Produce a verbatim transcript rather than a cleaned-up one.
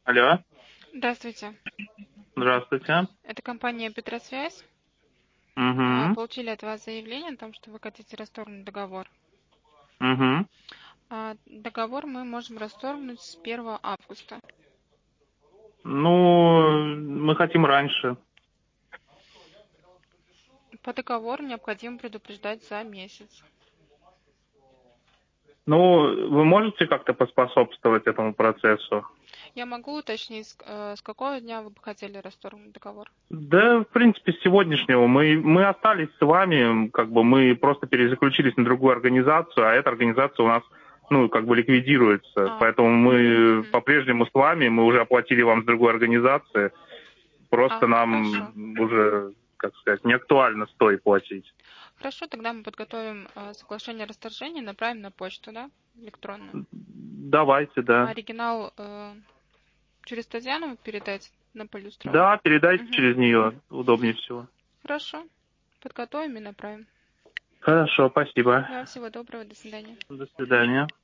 Алло, Здравствуйте. здравствуйте. Это компания «Петросвязь». А, Угу, Получили от вас заявление о том, что вы хотите расторгнуть договор. угу. А, Договор мы можем расторгнуть с первого августа. Ну, мы хотим раньше. По договору необходимо предупреждать за месяц. Ну, вы можете как-то поспособствовать этому процессу? Я могу уточнить, с э, с какого дня вы бы хотели расторгнуть договор? Да, в принципе, с сегодняшнего. Мы, мы остались с вами, как бы мы просто перезаключились на другую организацию, а эта организация у нас, ну, как бы ликвидируется. А, Поэтому мы мгм. по-прежнему с вами, мы уже оплатили вам с другой организации. Просто А, нам хорошо. уже, как сказать, не актуально стоит платить. Хорошо, тогда мы подготовим э, соглашение о расторжении, направим на почту, да, электронную. Давайте, да. Оригинал э, через Татьяну передать на полюстрова. Да, передайте Мгм. через нее, удобнее всего. Хорошо, подготовим и направим. Хорошо, спасибо. Да, всего доброго, до свидания. До свидания.